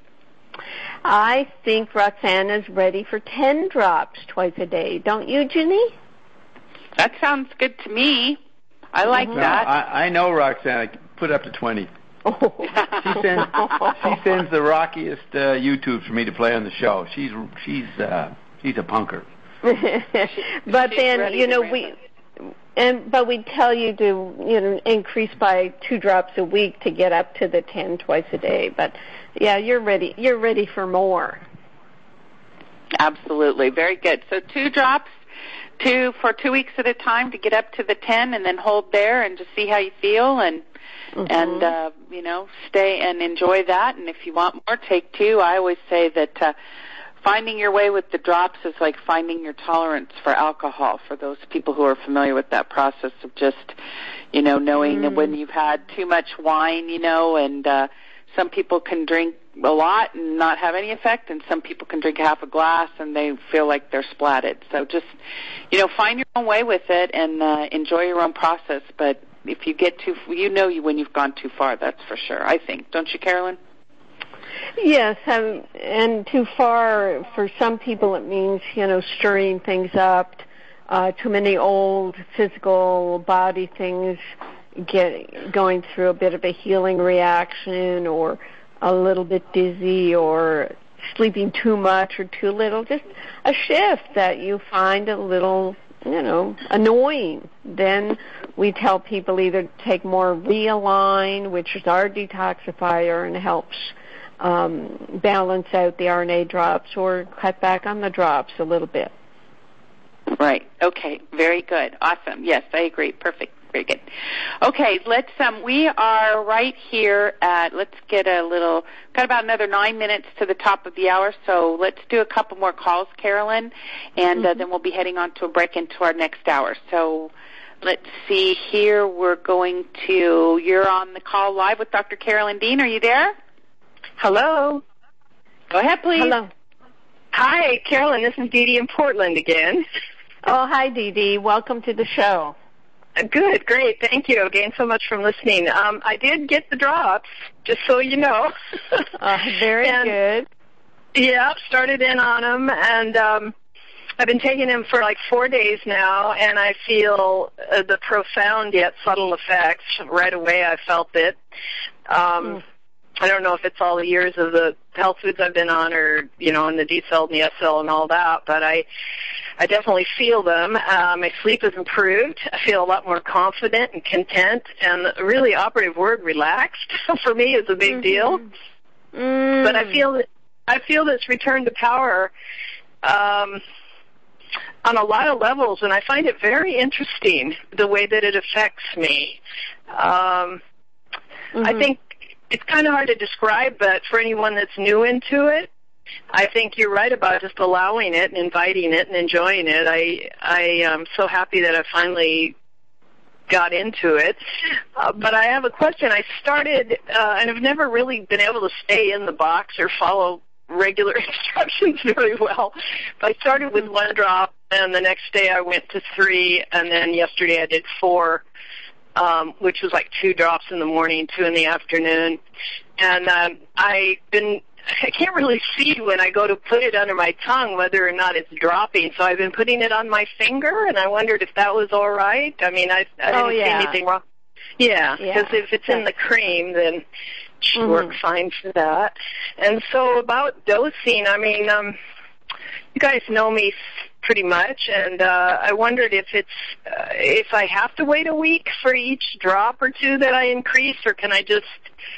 I think Roxana's ready for ten drops twice a day. Don't you, Ginny? That sounds good to me. I like no, that. I, I know Roxana. Put up to twenty. Oh. She sends she sends the rockiest uh, YouTubes for me to play on the show. She's she's uh, she's a punker. But she's then you know we. And but we tell you to you know increase by two drops a week to get up to the ten twice a day. But yeah, you're ready. You're ready for more. Absolutely, very good. So two drops, two for two weeks at a time to get up to the ten, and then hold there and just see how you feel, and mm-hmm. and uh, you know stay and enjoy that. And if you want more, take two. I always say that. Uh, finding your way with the drops is like finding your tolerance for alcohol, for those people who are familiar with that process of just, you know, knowing mm. when you've had too much wine, you know, and uh, some people can drink a lot and not have any effect, and some people can drink half a glass and they feel like they're splatted. So just, you know, find your own way with it and uh, enjoy your own process. But if you get too, you know you when you've gone too far, that's for sure, I think. Don't you, Carolyn? Yes, um, and too far, for some people it means, you know, stirring things up, uh, too many old physical body things, get going through a bit of a healing reaction, or a little bit dizzy, or sleeping too much or too little, just a shift that you find a little, you know, annoying. Then we tell people either take more Realign, which is our detoxifier and helps um, balance out the R N A drops, or cut back on the drops a little bit. Right. Okay. Very good. Awesome. Yes, I agree. Perfect. Very good. Okay, let's, um, we are right here at, let's get a little, got about another nine minutes to the top of the hour, so let's do a couple more calls, Carolyn, and mm-hmm. uh, then we'll be heading on to a break into our next hour. So let's see here, we're going to, you're on the call live with Doctor Carolyn Dean. Are you there? Hello. Go ahead, please. Hello. Hi, Carolyn, this is Dee Dee in Portland again. Oh, hi, Dee Dee. Welcome to the show. Good, great. Thank you again so much for listening. Um, I did get the drops, just so you know. uh, very and, good. Yeah, started in on them, and um, I've been taking them for like four days now, and I feel uh, the profound yet subtle effects. Right away I felt it. Um, mm. I don't know if it's all the years of the health foods I've been on, or, you know, in the D-cell and the S-cell and all that, but I I definitely feel them. Uh, my sleep has improved. I feel a lot more confident and content, and the really operative word, relaxed, for me is a big mm-hmm. deal. Mm. But I feel that, I feel this return to power um, on a lot of levels, and I find it very interesting, the way that it affects me. Um, mm-hmm. I think it's kind of hard to describe, but for anyone that's new into it, I think you're right about just allowing it and inviting it and enjoying it. I I am so happy that I finally got into it. Uh, but I have a question. I started, uh, and I've never really been able to stay in the box or follow regular instructions very well. But I started with one drop, and the next day I went to three, and then yesterday I did four. Um, which was like two drops in the morning, two in the afternoon. And um, I've been, I can't really see when I go to put it under my tongue whether or not it's dropping. So I've been putting it on my finger, and I wondered if that was all right. I mean, I, I didn't oh, yeah. see anything wrong. Yeah, because yeah. if it's in the cream, then it should mm-hmm. work fine for that. And so about dosing, I mean, um, you guys know me pretty much, and uh, I wondered if it's uh, if I have to wait a week for each drop or two that I increase, or can I just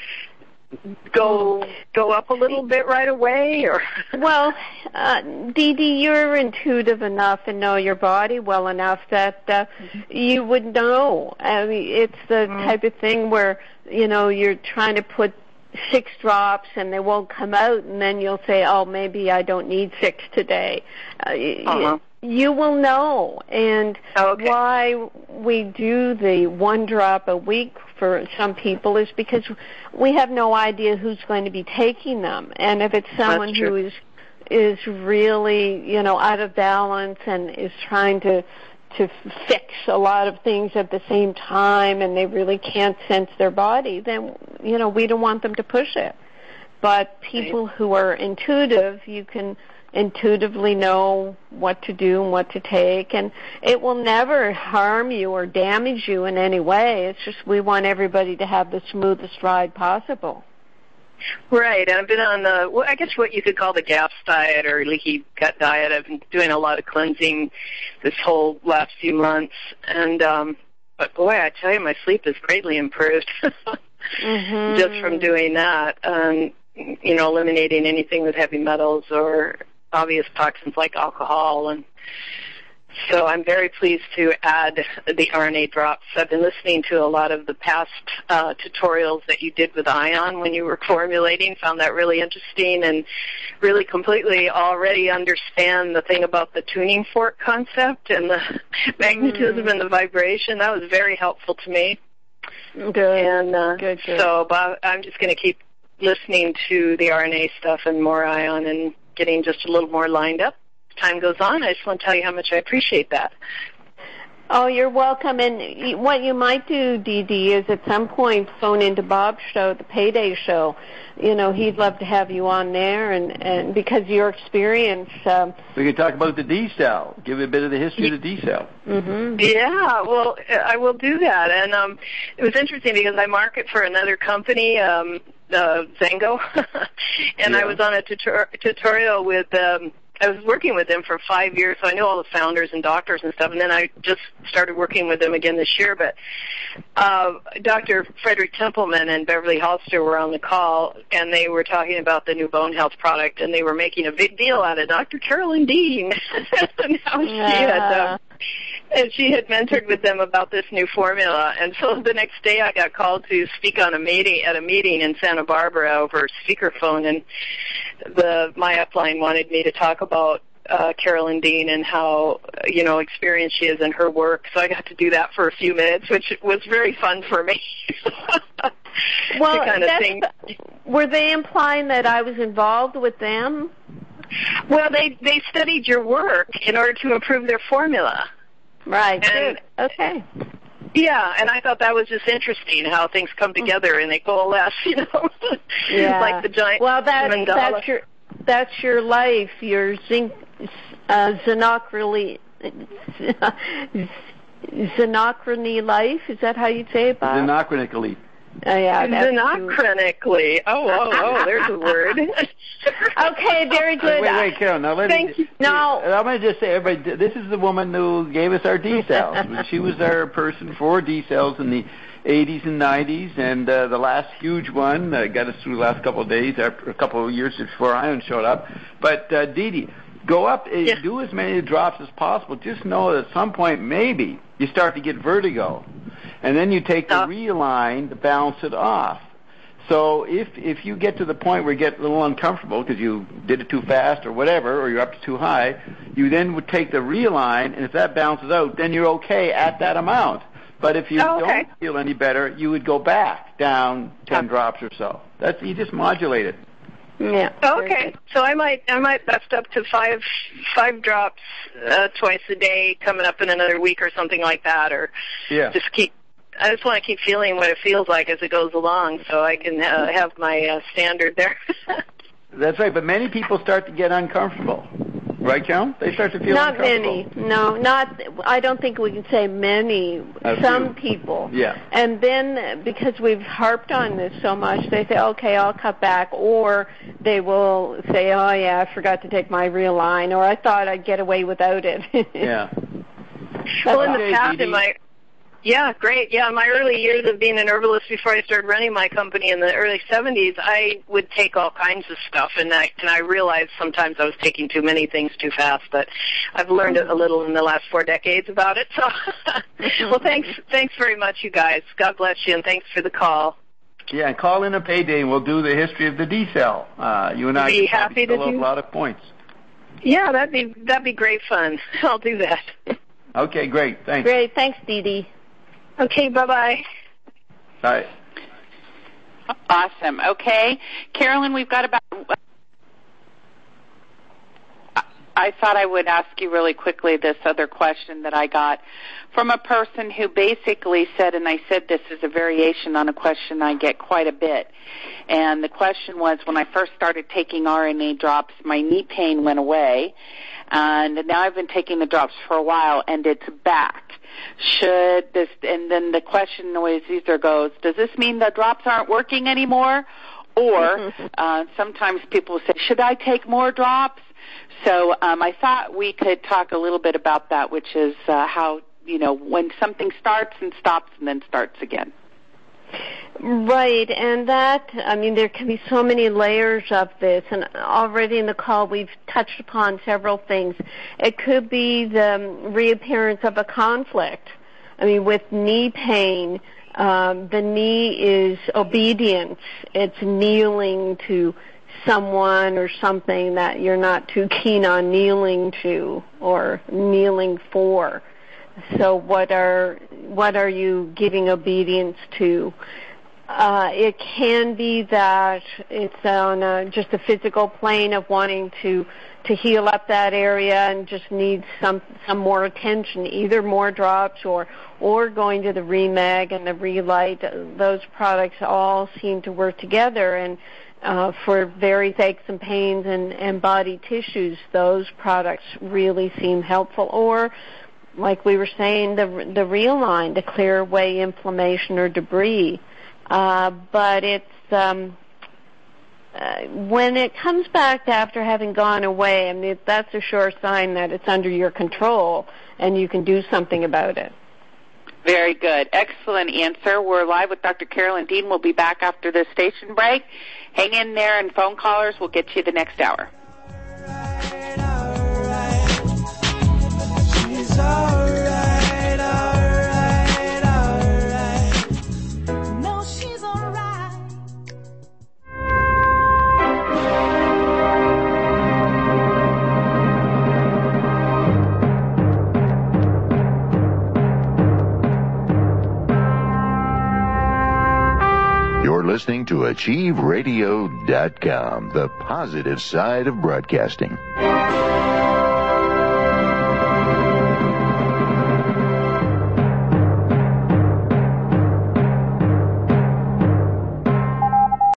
go go up a little bit right away? Or well, uh, Dee Dee, you're intuitive enough and know your body well enough that uh, you would know. I mean, it's the mm-hmm. type of thing where, you know, you're trying to put six drops and they won't come out, and then you'll say, oh, maybe I don't need six today. Uh, uh-huh. You will know. And oh, okay. why we do the one drop a week for some people is because we have no idea who's going to be taking them. And if it's someone who is is really, you know, out of balance and is trying to to fix a lot of things at the same time, and they really can't sense their body, then, you know, we don't want them to push it. But people who are intuitive, you can intuitively know what to do and what to take, and it will never harm you or damage you in any way. It's just we want everybody to have the smoothest ride possible. Right, and I've been on the, well, I guess what you could call the GAPS diet or leaky gut diet. I've been doing a lot of cleansing this whole last few months, and um, but boy, I tell you, my sleep has greatly improved mm-hmm. just from doing that. Um, you know, eliminating anything with heavy metals or obvious toxins like alcohol, and so I'm very pleased to add the R N A drops. I've been listening to a lot of the past uh, tutorials that you did with Ion when you were formulating, found that really interesting, and really completely already understand the thing about the tuning fork concept and the magnetism mm. and the vibration. That was very helpful to me. Good. And uh, good, good. So but I'm just going to keep listening to the R N A stuff and more Ion and getting just a little more lined up. Time goes on. I just want to tell you how much I appreciate that. Oh, you're welcome. And what you might do, Dee Dee, is at some point phone into Bob's show, the Payday Show. You know, he'd love to have you on there, and, and because your experience. Um, we could talk about the D cell. Give a bit of the history of the D cell. Mm-hmm. Yeah, well, I will do that. And um, it was interesting because I market for another company, um, uh, Zango, and yeah. I was on a tutor- tutorial with. Um, I was working with them for five years, so I knew all the founders and doctors and stuff, and then I just started working with them again this year. But uh, Doctor Frederick Templeman and Beverly Hollister were on the call, and they were talking about the new bone health product, and they were making a big deal out of Doctor Carolyn Dean and how she yeah. had uh, and she had mentored with them about this new formula. And so the next day I got called to speak on a meeting at a meeting in Santa Barbara over speakerphone, and the my upline wanted me to talk about uh, Carolyn Dean and how, you know, experienced she is in her work. So I got to do that for a few minutes, which was very fun for me. well, kind of that's, thing. Were they implying that I was involved with them? Well, they they studied your work in order to improve their formula. Right. And, okay. Yeah, and I thought that was just interesting how things come together and they coalesce, you know, yeah. like the giant well, that, mandala. that's your that's your life, your zinc, uh, xenochrony, xenochrony life. Is that how you say it, Bob? Xenochronically. Uh, yeah, Xenochronically. Oh, oh, oh, there's a word. Okay, very good. Wait, wait, Carol. Now let Thank me. you. No. I'm going to just say, everybody, this is the woman who gave us our D cells. She was our person for D cells in the eighties and nineties, and uh, the last huge one uh, got us through the last couple of days, after a couple of years before Ion showed up. But uh, Dee Dee, go up, uh, yeah. do as many drops as possible. Just know that at some point, maybe you start to get vertigo. And then you take the uh, Realign to balance it off. So if if you get to the point where you get a little uncomfortable because you did it too fast or whatever, or you're up too high, you then would take the Realign, and if that balances out, then you're okay at that amount. But if you oh, okay. don't feel any better, you would go back down ten drops or so. That's you just modulate it. Yeah. Okay, so I might I might bust up to five five drops uh, twice a day, coming up in another week or something like that, or yeah. just keep. I just want to keep feeling what it feels like as it goes along, so I can uh, have my uh, standard there. That's right, but many people start to get uncomfortable, right, Carol? They start to feel not uncomfortable. many. No, not. I don't think we can say many. A Some few. people. Yeah. And then because we've harped on this so much, they say, "Okay, I'll cut back," or they will say, "Oh yeah, I forgot to take my Realign," or "I thought I'd get away without it." Yeah. Well, in the Okay, past, Dee Dee. in my Yeah, great. Yeah, in my early years of being an herbalist before I started running my company in the early seventies, I would take all kinds of stuff, and I, and I realized sometimes I was taking too many things too fast, but I've learned a little in the last four decades about it. So, well, thanks, thanks very much, you guys. God bless you, and thanks for the call. Yeah, call in a payday, and we'll do the history of the D cell. Uh, you and I Be can happy to fill do- a lot of points. Yeah, that'd be that'd be great fun. I'll do that. Okay, great. Thanks. Great. Thanks, Dee Dee. Okay, bye-bye. Bye. Awesome. Okay. Carolyn, we've got about... I thought I would ask you really quickly this other question that I got from a person who basically said, and I said this is a variation on a question I get quite a bit, and the question was, when I first started taking R N A drops, my knee pain went away, and now I've been taking the drops for a while, and it's back. Should this, and then the question always either goes, does this mean the drops aren't working anymore? Or uh, sometimes people say, should I take more drops? So um, I thought we could talk a little bit about that, which is uh, how, you know, when something starts and stops and then starts again. Right, and that, I mean, there can be so many layers of this, and already in the call we've touched upon several things. It could be the reappearance of a conflict. I mean, with knee pain, um, the knee is obedience. It's kneeling to someone or something that you're not too keen on kneeling to or kneeling for. So what are what are you giving obedience to? Uh, it can be that it's on a, just a physical plane of wanting to to heal up that area and just needs some some more attention, either more drops or or going to the Remag and the Relight. Those products all seem to work together, and uh, for various aches and pains and, and body tissues, those products really seem helpful. Or, like we were saying, the the Realign to clear away inflammation or debris. Uh, but it's um, uh, when it comes back after having gone away, I mean, that's a sure sign that it's under your control and you can do something about it. Very good. Excellent answer. We're live with Doctor Carolyn Dean. We'll be back after the station break. Hang in there, and phone callers will get you the next hour. All right, all right. She's all right, all right, all right. No, she's all right. You're listening to Achieve Radio dot com, the positive side of broadcasting.